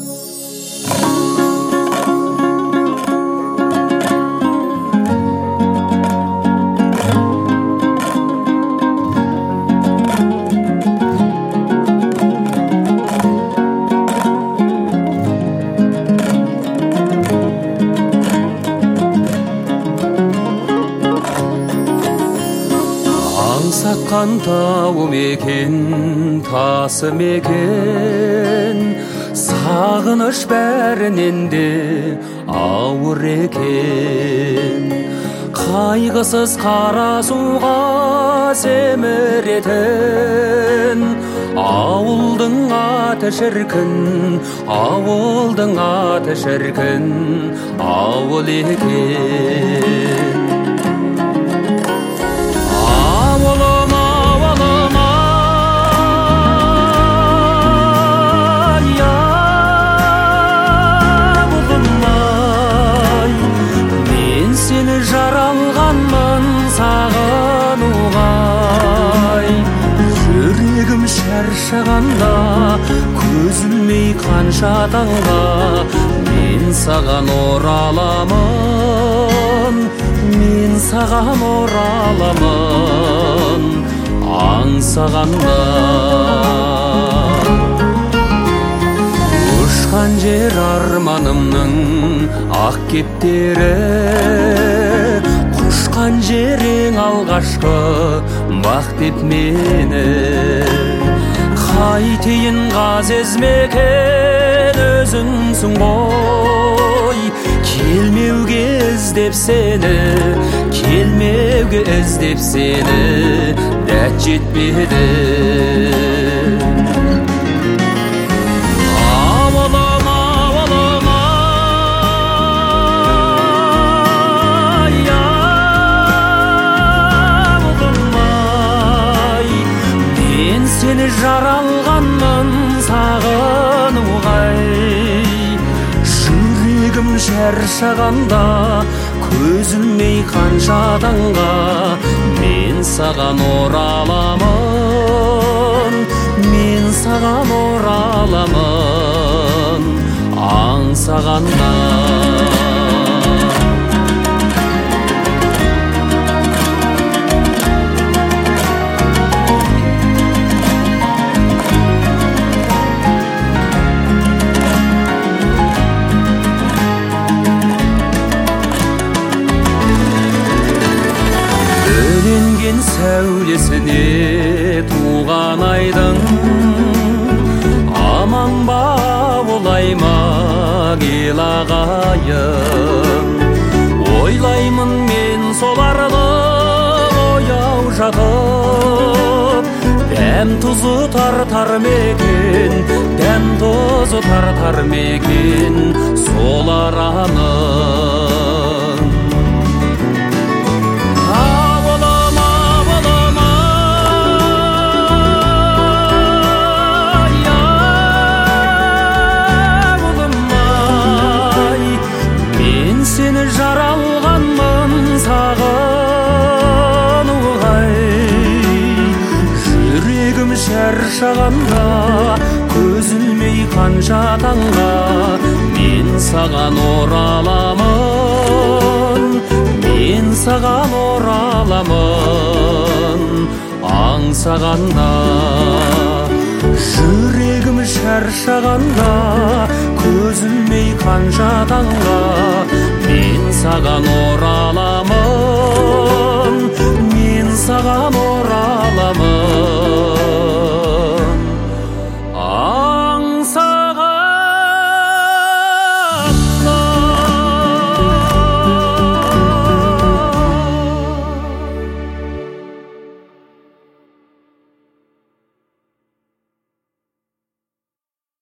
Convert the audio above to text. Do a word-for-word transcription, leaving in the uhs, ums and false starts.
аңсатқан тауым екен, тасым екен, сағыныш бәрінен де ауыр екен. Қайғысыз қара суға семіретін ауылдың аты шіркін, ауылдың аты шіркін, ауыл екен. Жаралғанмын сағынуғай, жүрегім шаршағанда, көз ілмей қанша таңға, мен саған ораламын, мен саған ораламын, аңсағанда. Ұшқан жер арманымның ақ кептері, құшқан жерің алғашқы бақ деп мені. Қайтейін ғазез мекен өзіңсің ғой, келмеуге іздеп сені, келмеуге іздеп сені, дәт жетпеді. Сені жаралғанмын сағынуғай, жүрегім шаршағанда, көз ілмей қанша таңға, мен саған ораламын, мен саған ораламын, аңсағанда. Бөленген сәулесіне туған айдың, аман ба олай ма ел ағайын. Ойлаймын мен соларды ояу жатып, дәм тұзы тартар мекен, дәм тұзы тартар мекен сол араның. Сені жаралғанмын сағынуғай, жүрегім шаршағанда, көз ілмей қанша таңға, мен саған ораламын, мен саған ораламын, аңсағанда. Жүрегім шаршағанда, көз ілмей қанша таңға, мен саған ораламын,